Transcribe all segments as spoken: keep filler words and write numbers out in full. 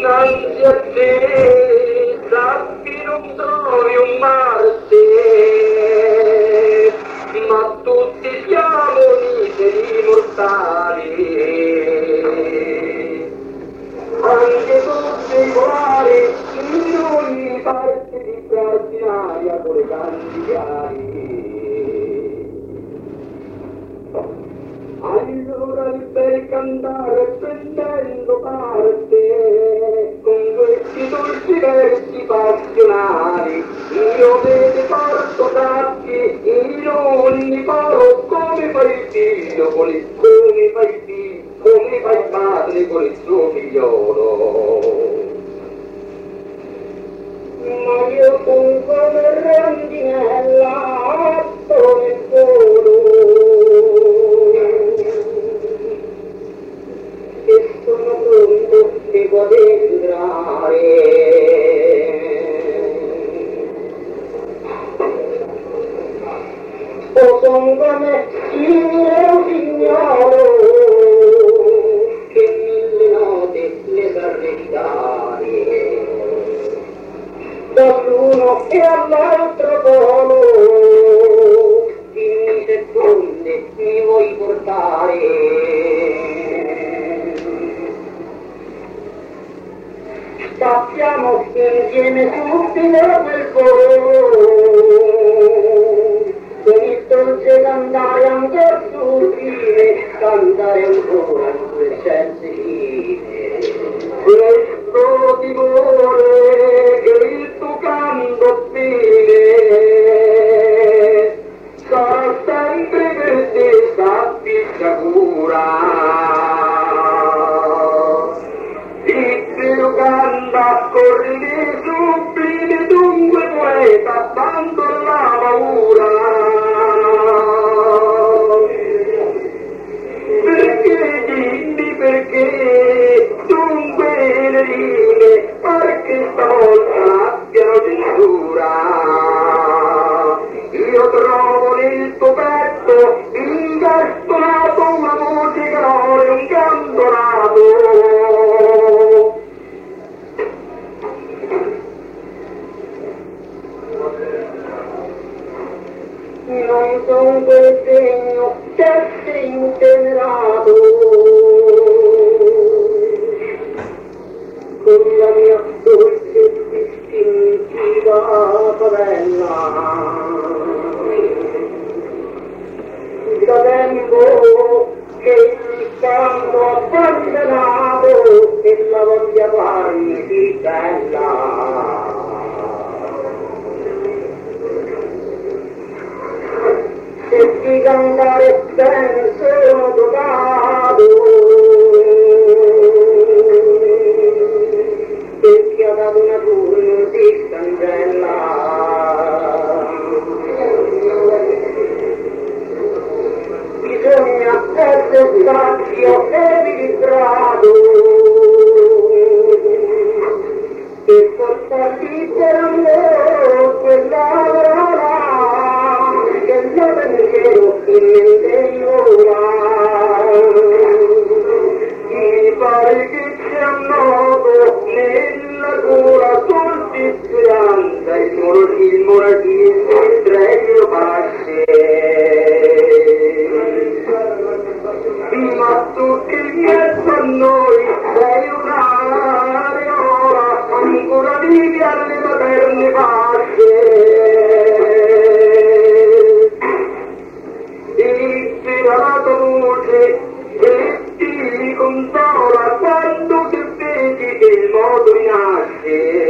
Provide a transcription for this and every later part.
innanzi a te sappi non trovi un Marte, ma tutti siamo miseri mortali, anche tutti i quali in ogni parte di straordinaria con le cantigliari. Allora il bel cantare prendendo parte con questi dolci versi passionali, io vede porto sappi in ogni coro come fa il figlio con il come fa il figlio, come fa il padre con il suo figliolo. Ma io sono come rondinella atto nel volo e sono pronto di poter entrare. O son come simile un figliolo che mille note le sa recitare, dall'uno e all'altro polo dimmi se donde mi vuoi portare. Sappiamo insieme subito quel volo con il dolce cantare ancora sublime, cantare ancora due senza fine. Questo timore che il tuo canto fine sarà sempre per te, sappi sicura. Il canta corri sublime dunque poeta, tanto la paura. Perché dimmi perché dunque le rime, perché stavolta abbiano censura. Io trovo nel tuo petto incastonato una voce canore, un canto nato. Non son quel segno d'essere integrato con la mia dolce e distintiva favella. Da tempo che il canto ha abbandonato e la voglia farmi di bella. E di cantare ben sono dotato, perché ha dato una turno di candela. Bisogna essere saggio e equilibrato e portarti per amore quella parola che io pensiero in mente io mi pare che sia noto nella cura soldi speranza il monatismo il treno pace. Ma tu che mezzo a noi sei una viola ancora vivi alle materne fasce. Inizia la tua voce e ti consola quando ti vedi che il modo rinasce.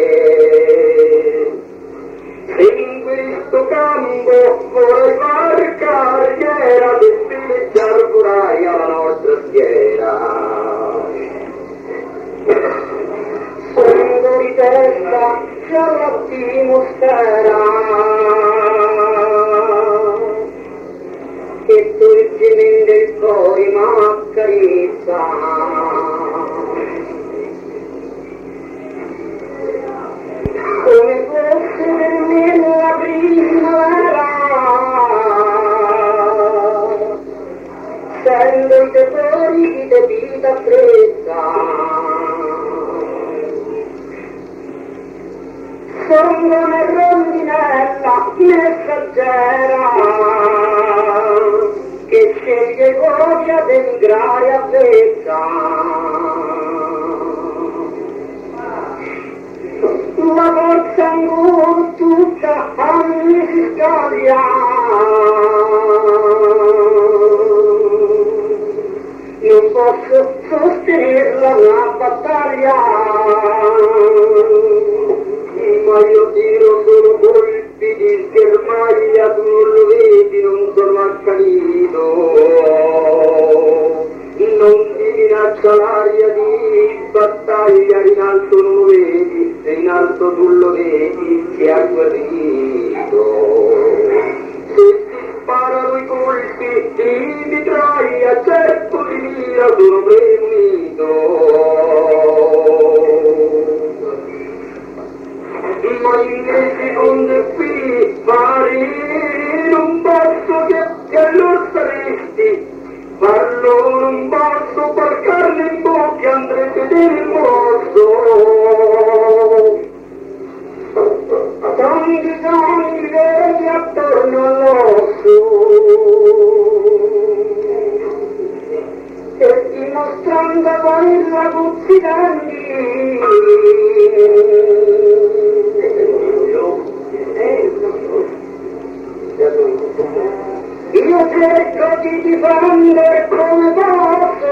Se in questo campo vorrai far carriera e pileggiar corai alla nostra schiera. Fondo di testa già la ti mostrerà che dolcemente il cuore m'accarezza. Come fosse per me la primavera, sento i tesori di te vita fredda. né rondinella messaggera che sceglie copia dell'ingraia vecchia. La forza ancora tutta a me si scaglia, non posso sostenerla una battaglia, ma io tiro solo colpi di schermaglia, tu non lo vedi, non sono accanito, non ti minaccia l'aria di battaglia, in alto non lo vedi, se in alto tu lo vedi, si è agguerrito. Se si sparano i colpi di mitraia, certo di mira sono premunito, ma invece con qui pari non posso che, che lo saresti, parlo non posso porcarne in bocca, andrete del morso, tanti danni veri attorno all'osso, e dimostrando poi la cuzzicanti, io cerco di difendere come posso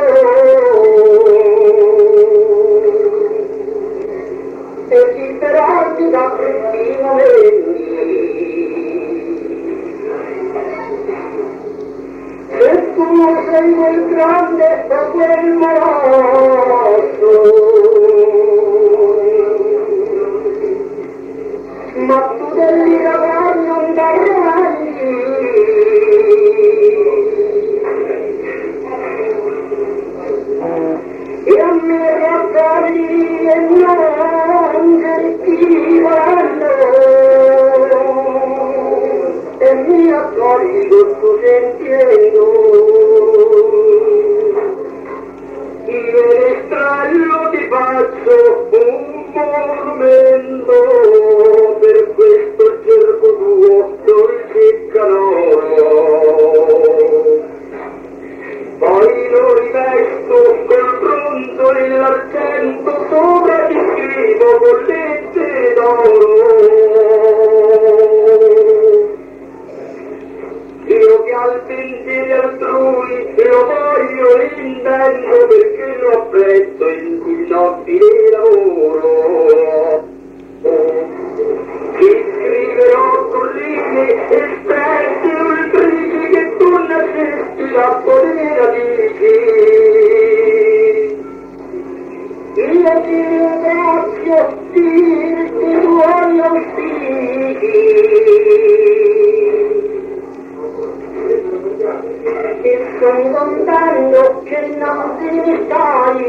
e liberarmi da questi momenti. Se tu sei quel grande o quel moroso, ma tu devi lavorare non darai, e a me raccogli e non gentivolando, e mi accogli questo sentimento. Io estrallo ti faccio un monumento per questo cerco tuo dolce calore, poi lo rivesto col bronzo nell'argento, sopra ti scrivo con lettere d'oro. Io che al pensiero altrui lo voglio e intendo, perché lo apprezzo in il nobile lavoro. Ti scriverò con linee esperte ultrici che tu nascesti la potere dici. Io ti ringrazio di tuoi auspici, e sono contento che non ti ne stai.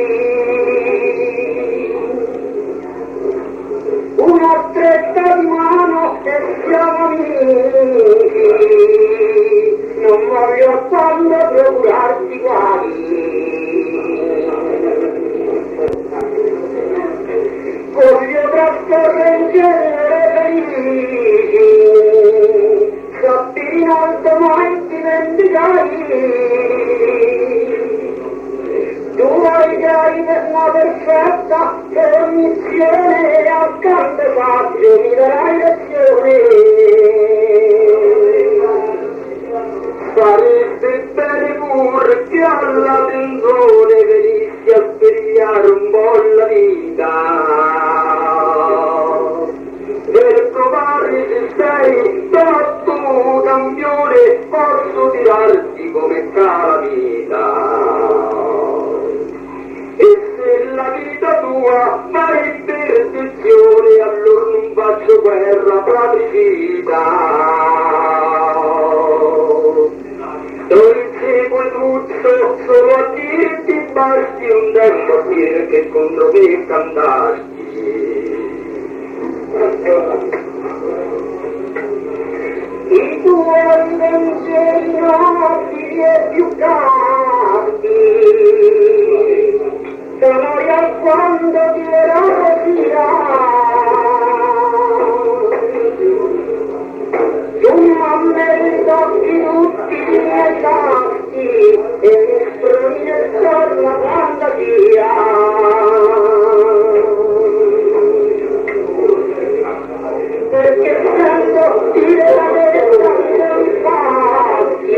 Una stretta di mano e siamo amici, non voglio quando procurarti guai, voglio trascorrere insieme felici, sappi in alto mai dimenticavi. Tu hai già una perfetta permissione, accanto faccio mi darai lezione. Sarebbe bene pure che alla tenzone venissi a svegliare un po' la vita, per provare se sei troppo campione, posso tirarti come calamita. E se la vita tua va in perdizione, allora non faccio guerra fratricida. Non seguo tutto, solo a dirti basti un tempo a dire che contro me cantasti. I tuoi pensieri nobili e più caldi sono io quando ti ero sia, facendo dire la verità dei fatti.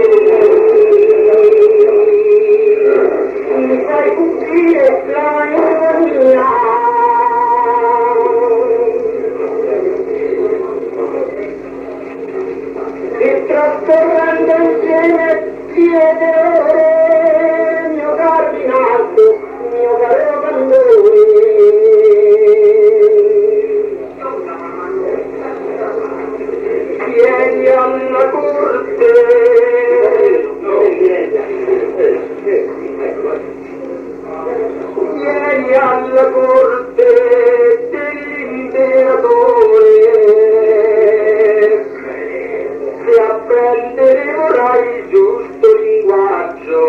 Mi fai cucire l'anima mia. E trascorrendo insieme siete ore, mio cardinato, mio caro candore. Vieni alla corte, vieni alla corte dell'imperatore, se apprendere vorrai il giusto linguaggio.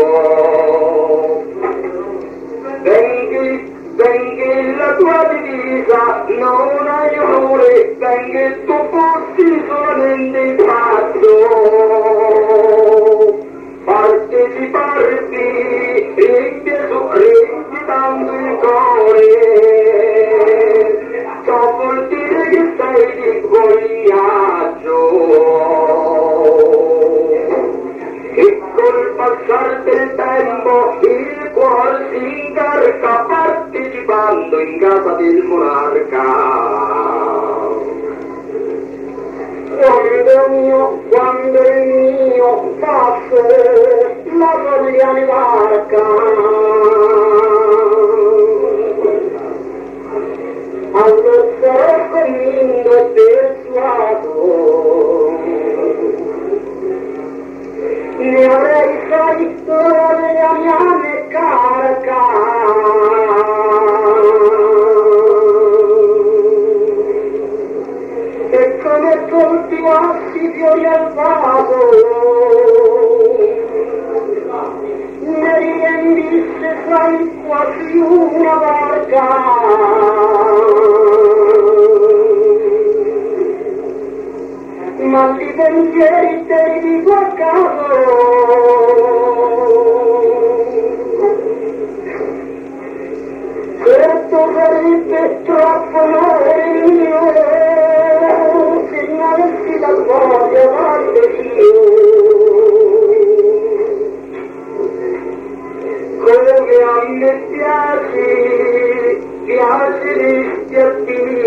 Venghi, venghi la tua divisa, non hai onore, venghi tu fossi solamente in pazzo. Parteciparti, riempie riempitando il cuore, ciò vuol dire che sei di vogliaggio. E col passare del tempo il cuore si incarca partecipando in casa del monarca. Quando mio, quando il mio passo la voglia mi varca, allora sarò convinto e persuaso, ne avrei fatto la mia carica. E come coltivassi fiori al vaso, ne riempisse sai quasi una barca. Ma di pensieri te li dico a caso, certo sarebbe troppo amore mio se mi avessi la voglia guarda io. Come a me piaci, piaceresti a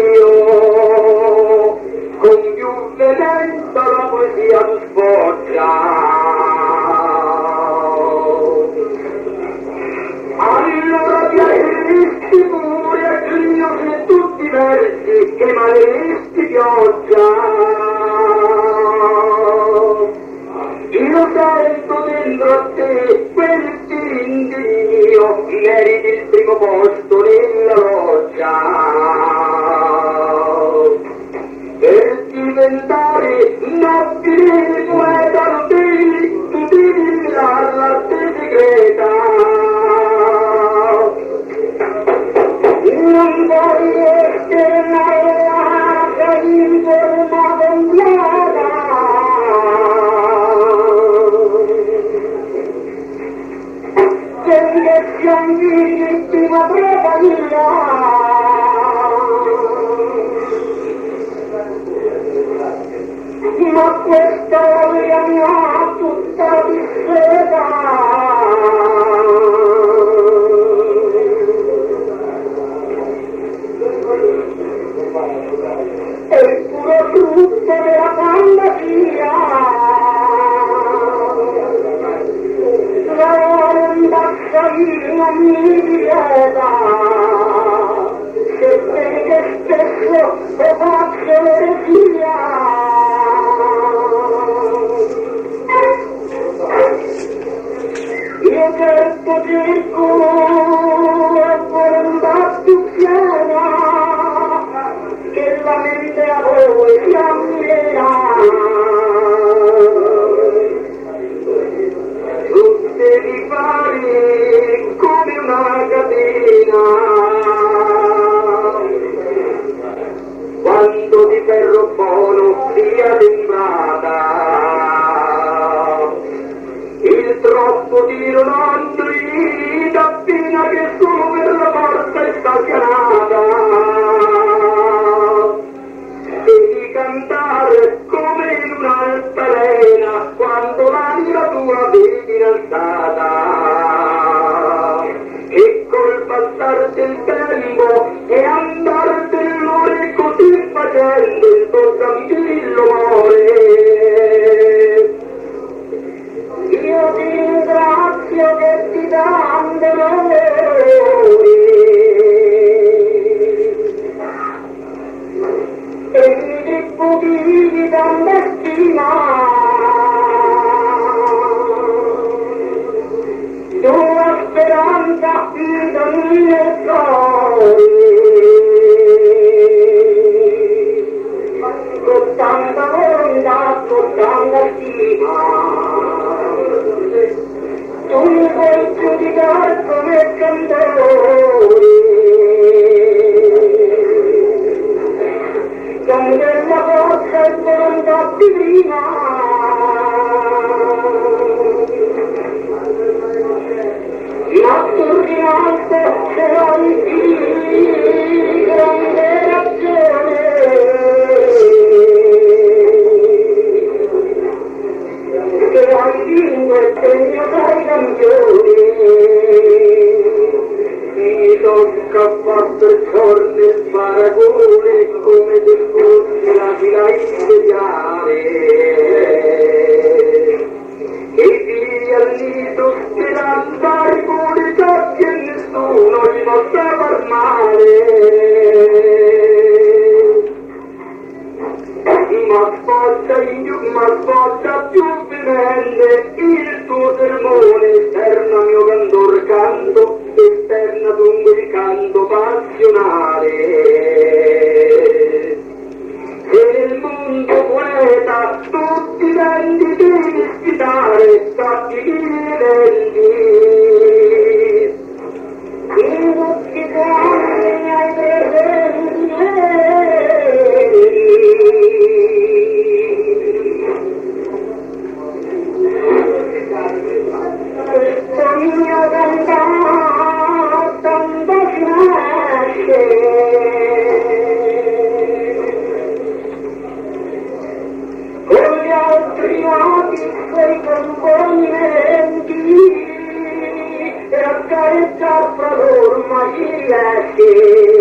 Dio, con più veemenza la poesia tu sfoggia. Allora piaceresti pure a Dio se tutti i versi che maleresti pioggia. Io sento dentro a te quel tintinnio, meriti il primo posto nella loggia. Per diventare nobile poeta non devi, tu devi mirare l'arte segreta. Non voglio essere narrata in forma completa, perché siamo in prima prova ma questa voglia mia tutta disseta. È il puro frutto della fantasia, la volontà non mi vieta, se perché spesso lo faccio l'eresia. Io cerco cerco la volontà più piena che la mente a voi si ammirerà. Tu devi fare come una catena, quando di ferro buono sia sembrata. Il troppo tiro non ti da grande stima, tua speranza fidami nel cuore, con tanta volontà, con tanta stima. Tu mi vuoi giudicare come cantore, con quella forza e volontà divina, ma tu rimasti se non ti grande ragione, che hai vinto il segno dai campioni. Mi tocca quattro giorni il paragone come se fossi la fila imperiale, e via al nido speranza ricorda che nessuno gli possa far male. Ma sfoggia più, ma sfoggia più veemente il tuo sermone, esterna mio candor canto, esterna dunque il canto passionale. Se nel mondo poeta tutti i venti devi sfidare, sappi chi li vendi. In tutti i giorni hai presenti questo mio cantar tanto si nasce, con gli altri noti quei componimenti, e accarezzar fra loro magillati.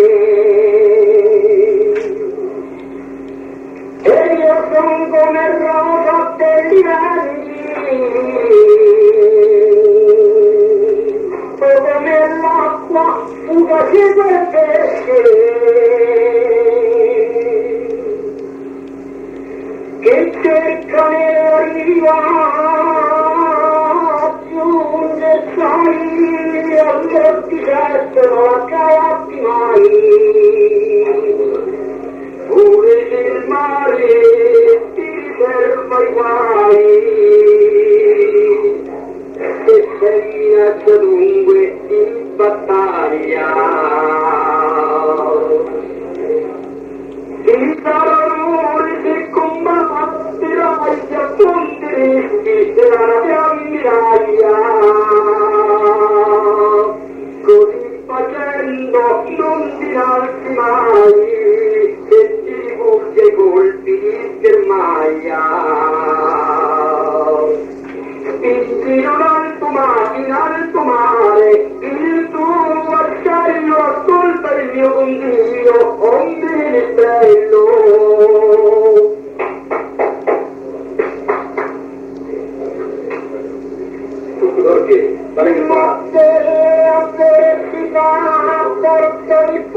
E io son come rosa degli anni, o come l'acqua fugace per pesce, che cerca nella riva, giunge sai all'orticesto, non la cavatti mai. Pure se il mare ti riserva i guai, e sei minaccia dunque in battaglia. Ti sarà l'amore se combatterai, ti affronteresti, sarà la fiammiraglia. Così facendo non ti alzi mai, e ti rifugi ai colpi di schermaglia. Spingi in alto mare, in alto mare, il tuo vascello, ascolta il mio consiglio, onde ministello. Tutto perché? Ma se avversità porta il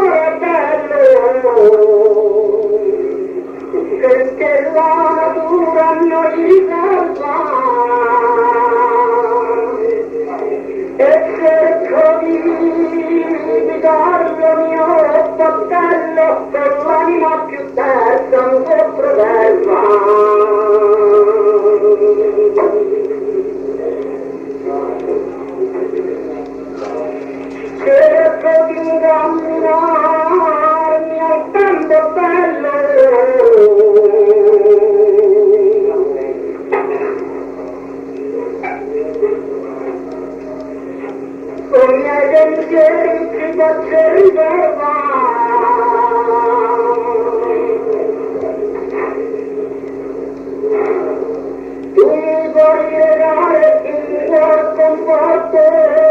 fratello, perché la natura non gli salva, e cerco di darlo al mio fratello per l'anima più terza non si preserva. Cerco di ingannarmi al tempo bello, con i miei pensieri ci faccio riserva, tu mi puoi legare il tuo conforto,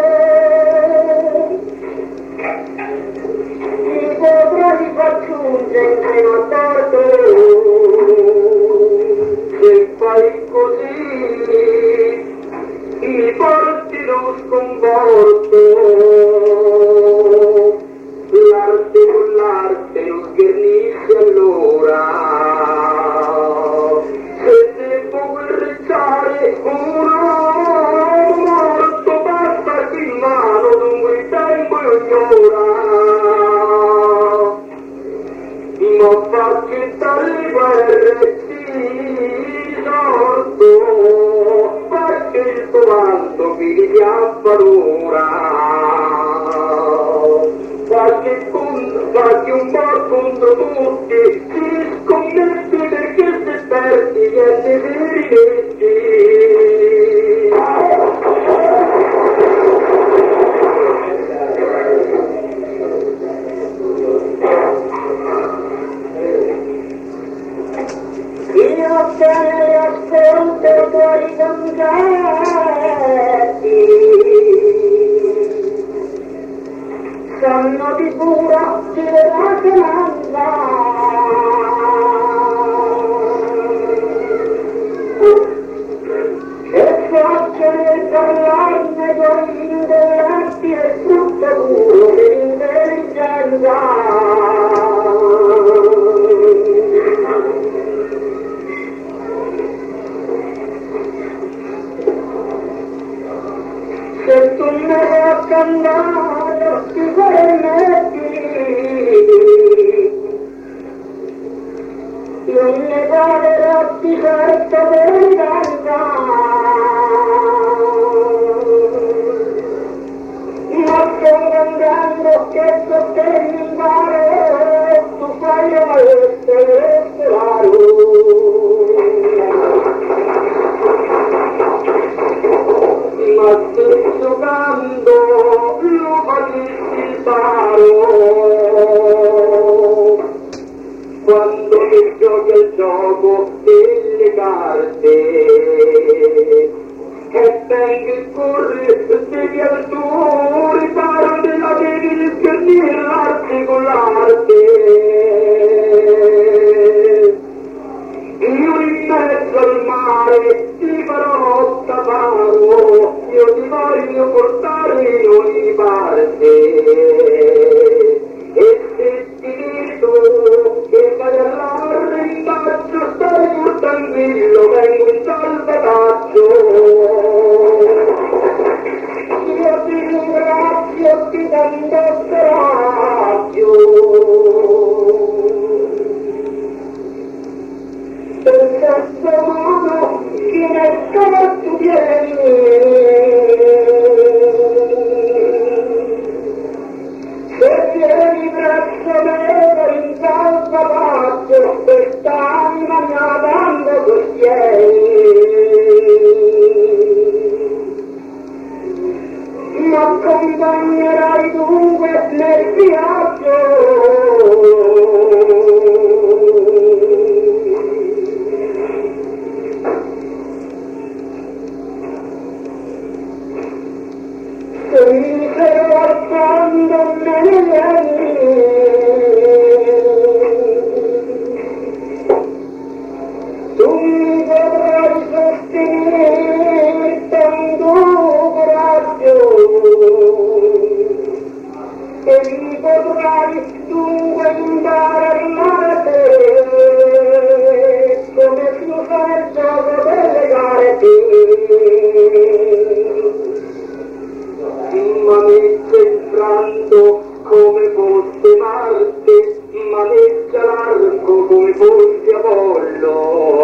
potrai raggiungere un torto, se fai così mi porti lo sconforto, l'arte con l'arte non schernisce allora. a paura. Qualche, qualche un po' contro tutti, si scommette perché si perdi niente veri leggi. Io te ne ascolto i tuoi concetti, sono di pura speranza, e faccio nel parlarne con gli intelletti e tutto puro dell'intelligenza. Se tu me lo cantare ti permetti, io ne parlerò di certo verità, ma sto contando che so te mi pare, tu fai essere claro. Ma sto giocando, lo facessi paro, quando mi giochi il gioco delle carte, e ben che corri, devi al tuo riparo della devi discernere l'arte con l'arte. Io in mezzo al mare ti farò taparo, io ti voglio portare in ogni parte. E se ti dico che vai all'arrembaggio, stai pur tranquillo, vengo in salvataggio. Io ti ringrazio, ti tendo coraggio. Per questo modo che nel cuore tu vieni, se vieni presso me in salvataggio, quest'anima mia tanto sostieni, mi accompagnerai dunque nel viaggio. Se mi fermo al fondo me ne vieni, tu mi potrai sostenere con tuo coraggio, e mi potrai dunque imparare come si fa il gioco delle carte. Maneggia il franto come fosse Marte, maneggia l'arco come fosse Apollo.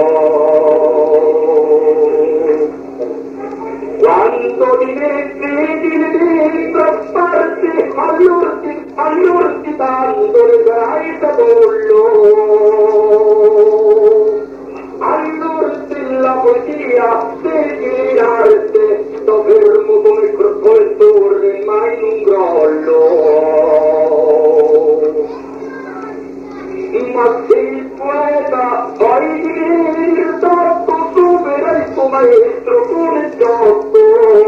Quando di me vedi le dentro a parte, allora ti, allora ti tanto le sarai da pollo. Allora della poesia, segui l'arte, sto fermo come il torre, ma in un crollo. Ma se il poeta poi di il troppo supera il suo maestro come Giotto.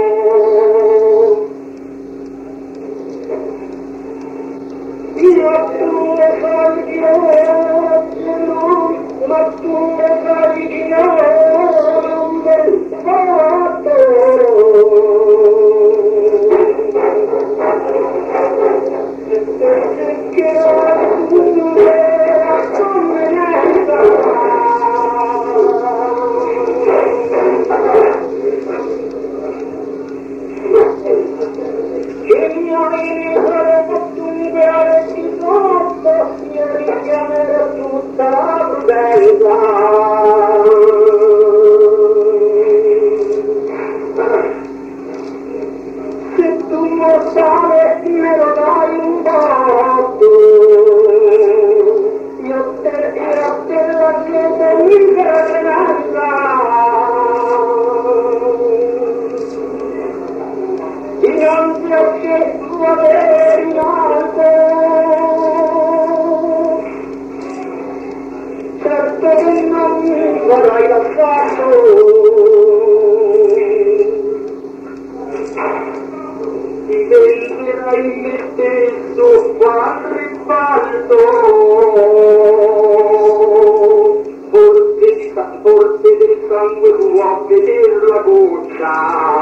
Io tu ne sai di noi, ma tu ne sai di noi, non ben fatto. Che tu ne convenenza, rimarrai lasciato, ti venderai me stesso quando ribalto, forse, di, forse del sangue tuo a veder la goccia.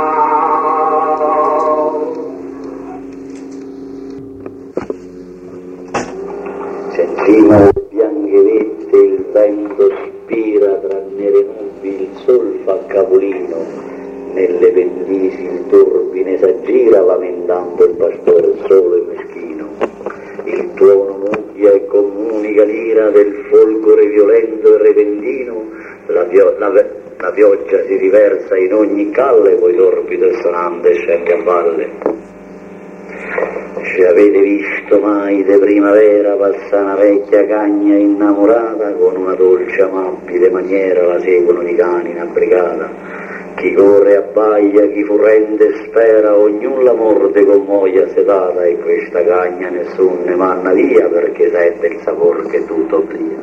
Senzino bianche vette il vento spira tra nere nubi, il sol fa capolino, nelle pendici il turbine s'aggira lamentando il pastore solo e meschino. Il tuono mucchia e comunica l'ira del folgore violento e repentino, la, pio- la, la pioggia si riversa in ogni calle, poi torbido e sonante scende a valle. Ci avete visto mai de primavera passare una vecchia cagna innamorata, con una dolce amabile maniera la seguono i cani in brigata, chi corre abbaia, chi furrente spera, ognuno la morde con moglia sedata, e questa cagna nessun ne manna via perché sente il sapore che tutto obblia.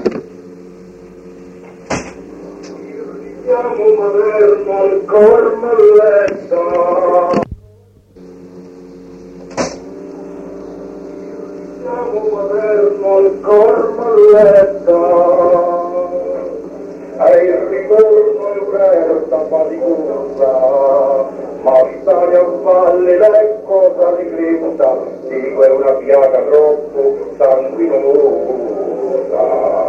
Siamo materno al cor molletta, siamo materno al cor molletta, e il ritorno è un'erta faticosa, ma stare a valle è cosa di cresta, dico è una piaga troppo sanguinosa.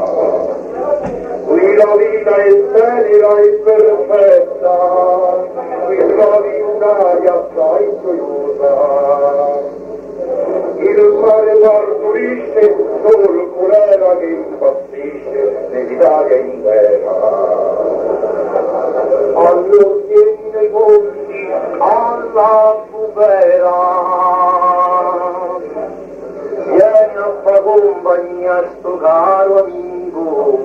Qui la vita è tenera e perfetta, qui trovi un'aria assai gioiosa. Il mare partorisce solo colera che impazzisce nell'Italia intera. All'occhieni nei ponti, alla bufera, vieni a fa compagnia sto caro amico,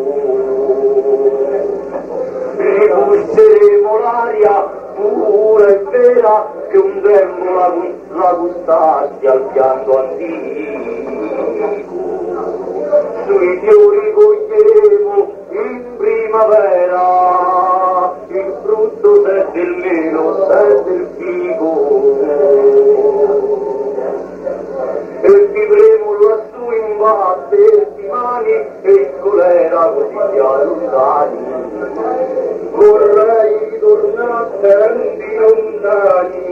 ribusseremo l'aria pura e vera che un tempo la, la gustasti al pianto antico. Sui fiori coglieremo in primavera il frutto se del melo, se del fico, e vivremo lassù in vaste di mani e in colera così lontani. Vorrei tornare tempi lontani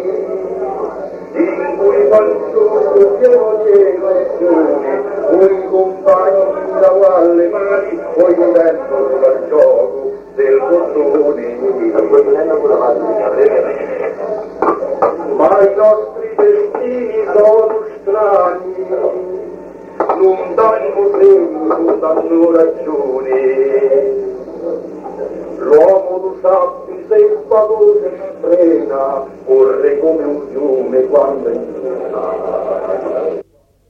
in cui fanciullo pieno di emozioni, cui compagni da alle mani, poi godendo dal gioco del bottone. Ma i nostri destini sono strani, non danno segni, non danno ragione. L'uomo lo sappi se spavose frena, corre come un fiume quando è in piena.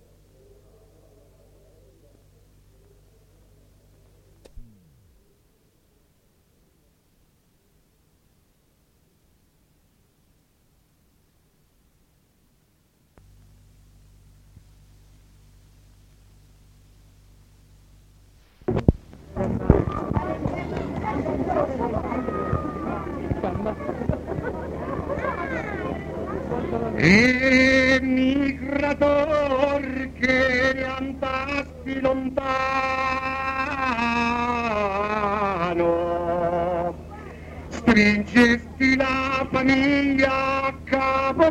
E migrator che ne andasti lontano, stringesti la famiglia a capo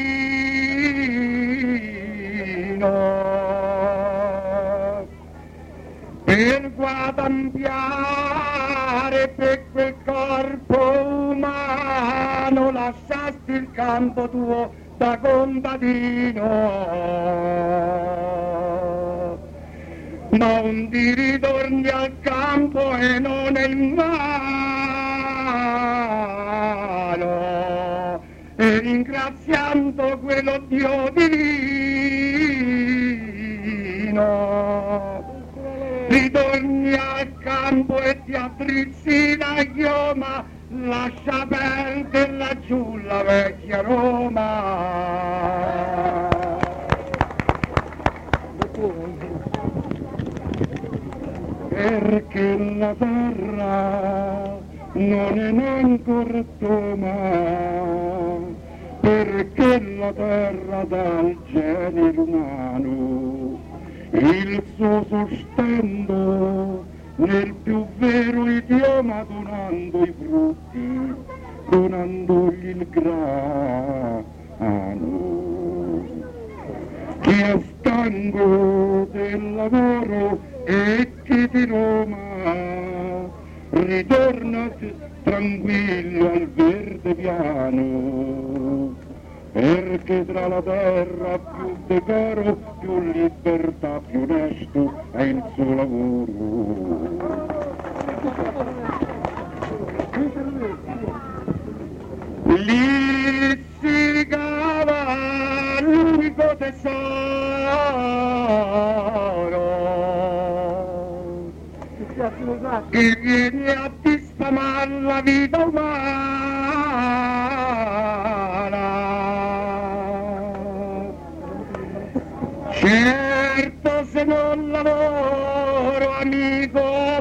chino per guadagnare per quel corpo umano, lasciasti il campo tuo da contadino, non ti ritorni al campo e non è in mano, e ringraziando quello Dio divino ritorni al campo e ti attrizzi la chioma, lascia perdere laggiù la vecchia Roma. perché la terra non è neanche tua, perché la terra dal genere umano il suo sostento nel più vero idioma donando i frutti, donandogli il grano. Chi è stanco del lavoro e chi di Roma ritorna tranquillo al verde piano, perché tra la terra più decoro, più libertà, più onesto è il suo lavoro. Lì si cava l'unico tesoro che viene a disfamare la vita umana. Certo se non lavoro, amico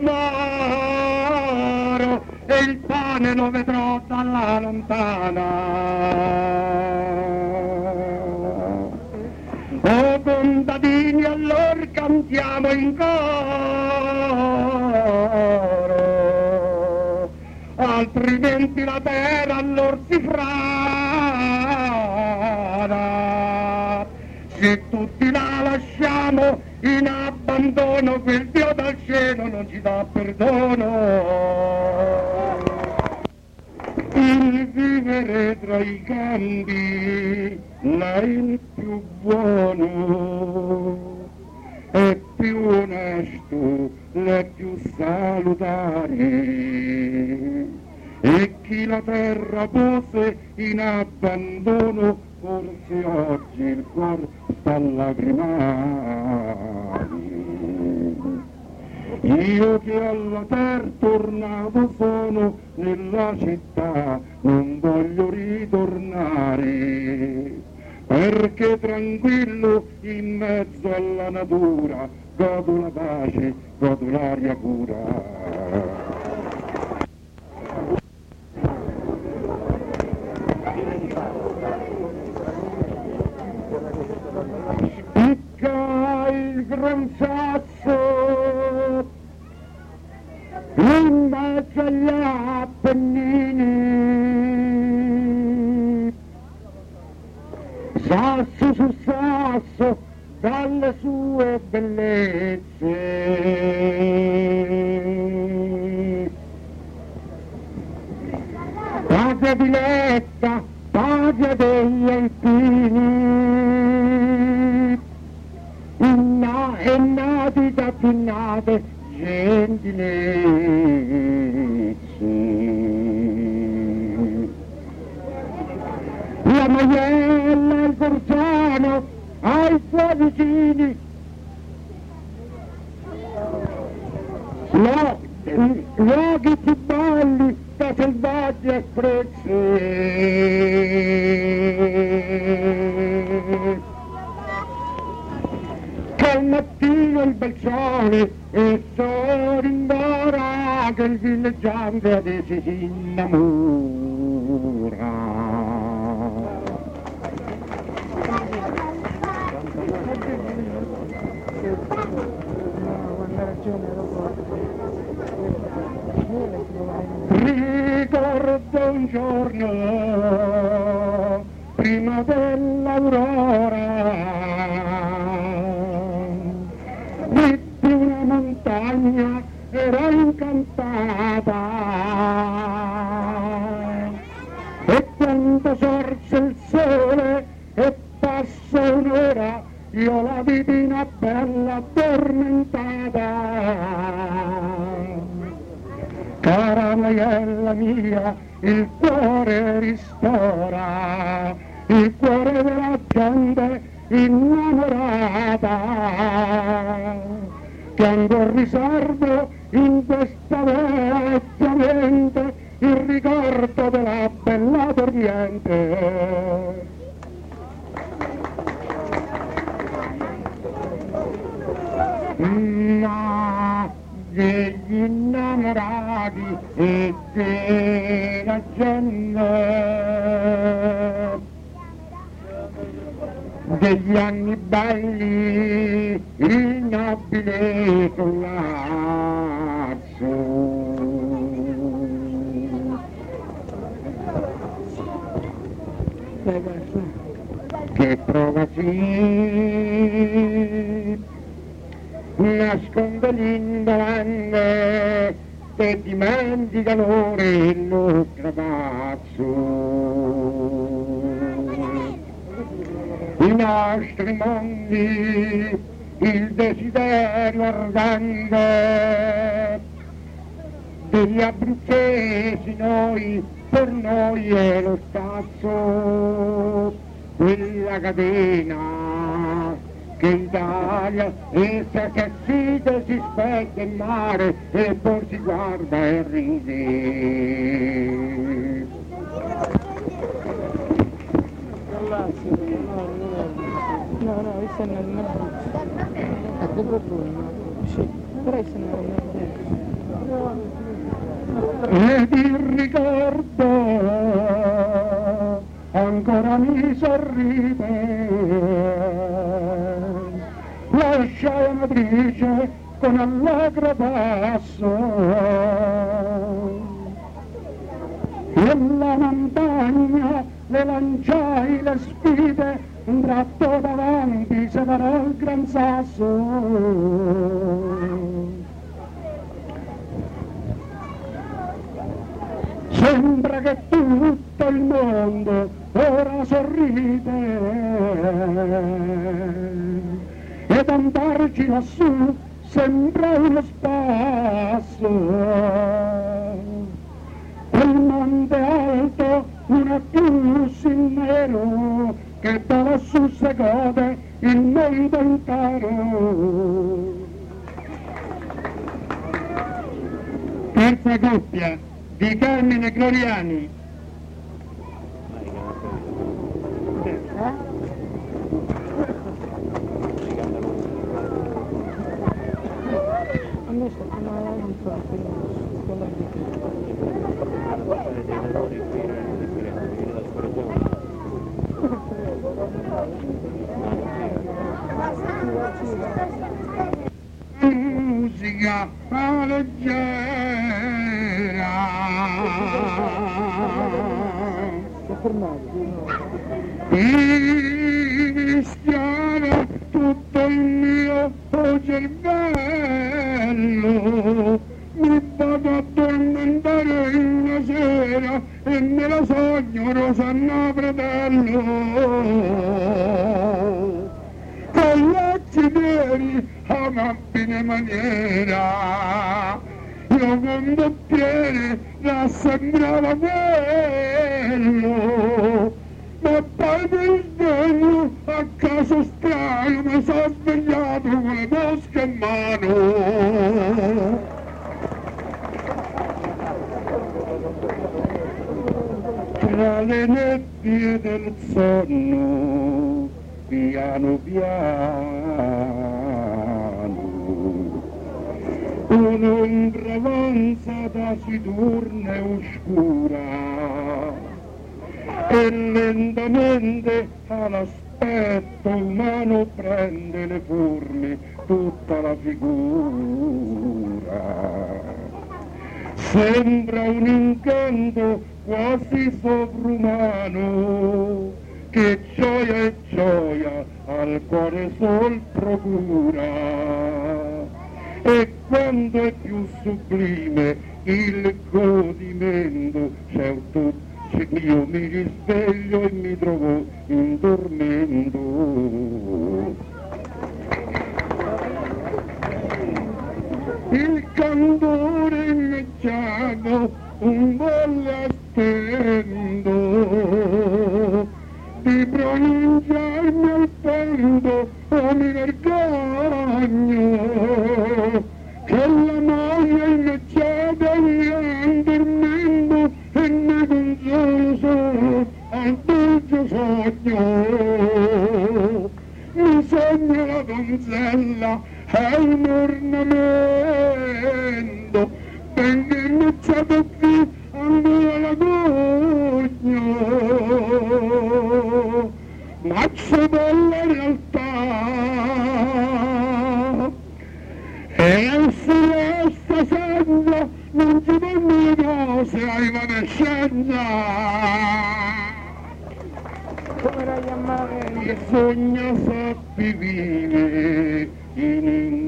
moro, e il pane lo vedrò dalla lontana. Oh contadini, allora cantiamo in coro, altrimenti la terra allora si frana. Se tutti la lasciamo in abbandono, quel Dio dal cielo non ci dà perdono. Il vivere tra i campi là il più buono, è più onesto, è più salutare, e chi la terra pose in abbandono forse oggi il cuore sta a lagrimare. Io che alla terra tornato sono nella città, non voglio ritornare, perché tranquillo in mezzo alla natura godo la pace, godo l'aria pura. Spicca il gran sasso in mezzo agli Appennini, sasso su sasso dalle sue bellezze, patria diletta, patria degli alpini, inna, e nati da pinnate gentilezze. La maiella, il corciano, ai suoi vicini, no, luoghi più belli da selvaggi espresse. Che al mattino il bel sole e solo rimbora, che il villeggiante ad essi si innamora. Ricordo un giorno prima dell'aurora, vidi una montagna, era incantata, e quando sorse il sole e passò un'ora, io la vidi una bella addormentata. Cara maiella mia, il cuore ristora, il cuore della gente innamorata, che ancora riservo in questa vecchia mente il ricordo della bella dormiente. Ma laghi e della gente degli anni belli, il nobile Sollazzo. Che prova sì nasconde l'indolente che dimentica l'ore il lo cravazzo. I nostri mondi, il desiderio ardente degli abruzzesi, noi, per noi è lo stazzo, quella catena che l'Italia essa che si si spetta in mare e poi si guarda e ride. No, no, questa è una Abruzzo. A te problema? Sì, però questa è una Abruzzo. Ed il ricordo ancora mi sorride, lascia la matrice con allegro passo e la montagna le lanciai le sfide, un tratto davanti separò il gran sasso. Sembra che tutto il mondo ora sorride ed andarci lassù sembra uno spasso. Il monte alto non è più sin nero che da lassù si gode il mondo intero. Terza coppia di Carmine Gloriani. A me sta chiamando un po' con la musica leggera mischiare tutto il mio cervello, mi vado a addormentare una sera e me la sogno Rosanna Fratello con gli occhi neri amabile maniera. Io condottiere la sembrava quello, ma poi mi sveglio a caso strano, mi sono svegliato con le mosche in mano. Tra le nebbie del sonno, piano piano, un'ombra avanzata si turna e oscura e lentamente all'aspetto umano prende le forme tutta la figura. Sembra un incanto quasi sovrumano che gioia e gioia al cuore sol procura. E quando è più sublime il godimento, certo io mi risveglio e mi trovo in tormento. Il candore inneggiato un volle attendo di pronunciarmi al vento, oh mi vergogno che la noia inneggiata mi addormento e mi consolo solo al dolce sogno. Mi sogno la donzella è un ornamento, benché mi pezzo della realtà e al silenzio senza non si danno le cose a evanescenza. Sogna sappi vive in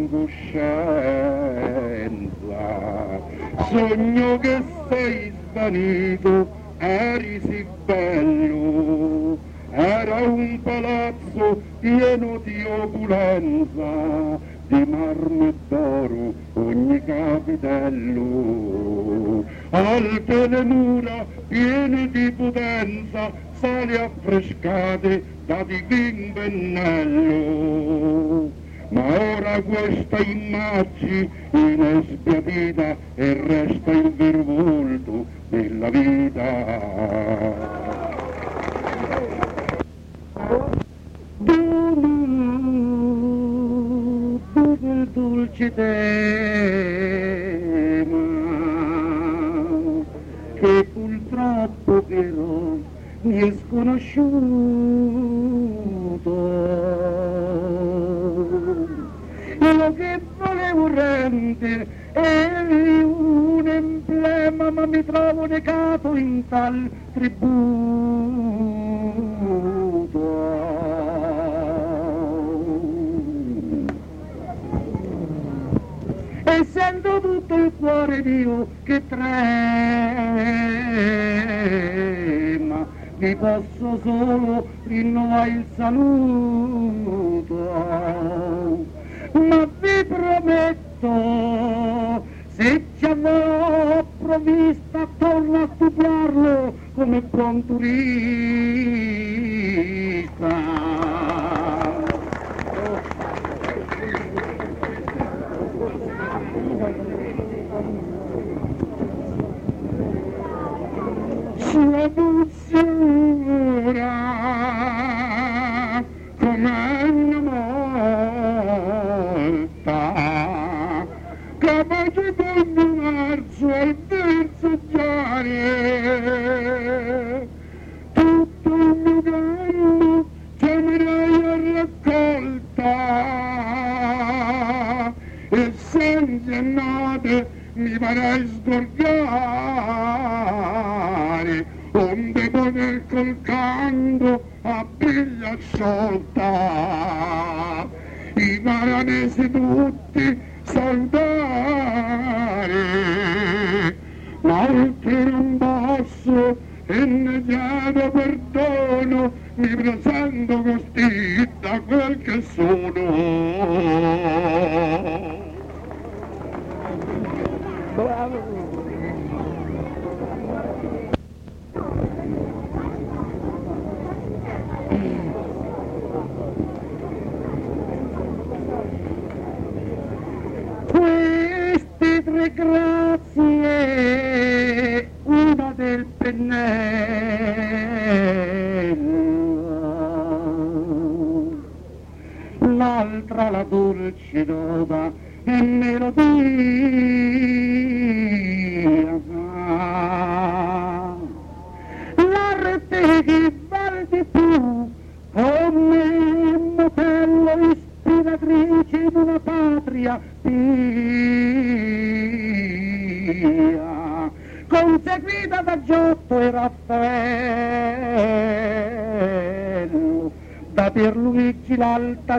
ingoscienza, sogno che sei svanito, eri sì bello, era un palazzo pieno di opulenza, di marmo e d'oro ogni capitello, alte le mura piene di potenza, sale affrescate da divin pennello. Ma ora questa immagine inespiatita e resta il vero volto della vita. Il dolce tema che purtroppo però mi è sconosciuto. Quello che volevo rendere è un emblema, ma mi trovo negato in tal tributo. E sento tutto il cuore mio che trema, vi posso solo rinnovare il saluto, ma vi prometto, se ci avrò provvista torno a studiarlo come buon turista. La dulzura come una morta, capace di ogni al verseggiare, tutto il mio canto chiamerai a raccolta e senza note mi farai sgorgare, onde poter col canto a briglia sciolta i maranesi tutti salutare, ma oltre non posso e ne chiedo perdono, mi presento così da quel che sono. Bravo! Queste tre grazie, una del pennello, l'altra la dolce nota e melodia, l'arte che vale di più come modello ispiratrice in una patria pia, conseguita da Giotto e Raffaello, da Pierluigi l'alta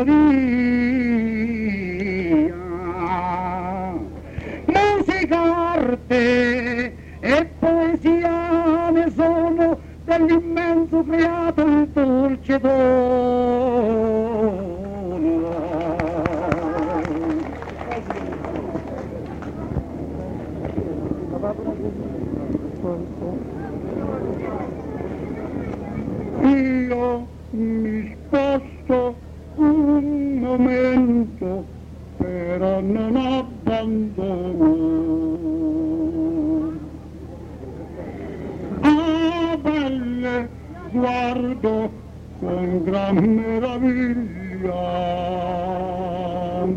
signoria. Musica, arte e poesia ne sono dell'immenso creato il dolce dono. Io mi sposto un momento, però non abbandono. A valle guardo con gran meraviglia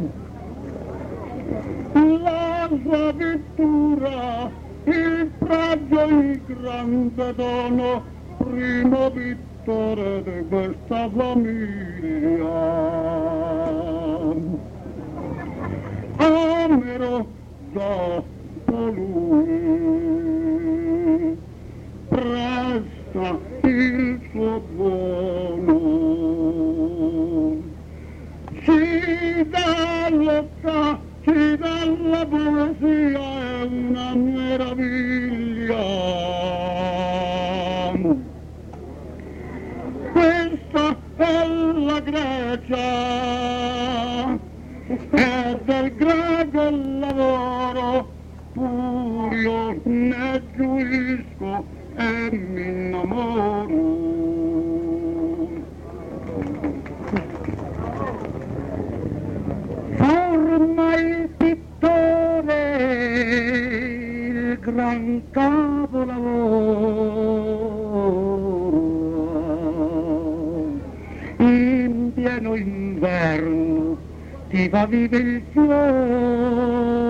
la sua pittura, il pregio, il grande dono, primo pittore storia di questa famiglia. Amorosa lui presta il suo buono, ci dà l'età, ci dà la poesia, è una meraviglia. Questa è la Grecia, è del greco il lavoro, pur io ne giuisco e mi innamoro. Forma il pittore il gran capolavoro, in pieno inverno ti fa vive il fiore,